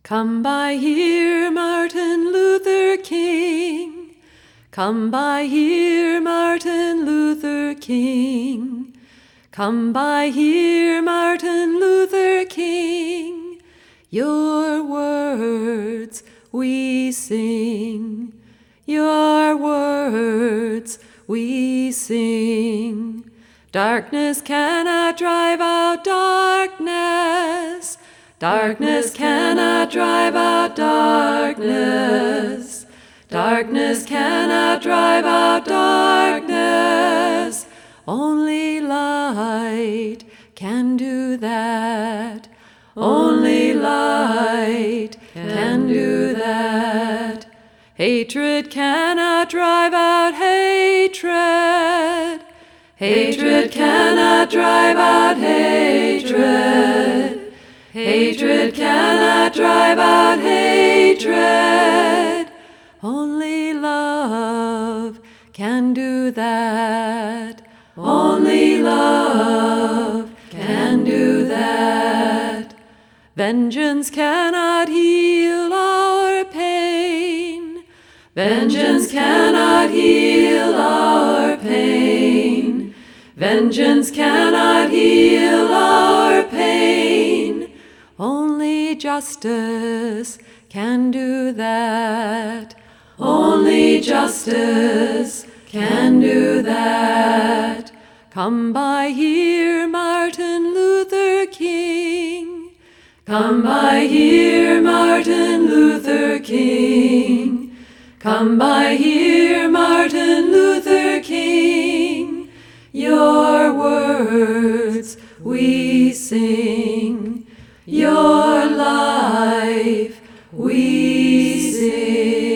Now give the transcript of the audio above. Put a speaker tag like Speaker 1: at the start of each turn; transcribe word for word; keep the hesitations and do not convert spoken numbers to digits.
Speaker 1: Come by here, Martin Luther King. Come by here, Martin Luther King. Come by here, Martin Luther King. Your words we sing. Your words we sing. Darkness cannot drive out darkness. Darkness cannot drive out darkness. Darkness cannot drive out darkness. Only light can do that. Only light can do that. Hatred cannot drive out hatred. Hatred cannot drive out hatred. Hatred cannot drive out hatred. Only love can do that. Only love can do that. Vengeance cannot heal our pain. Vengeance cannot heal our pain. Vengeance cannot heal our pain. Only justice can do that. Only justice can do that. Come by here, Martin Luther King. Come by here, Martin Luther King. Come by here, Martin Luther King. Your words we sing. Your life we sing.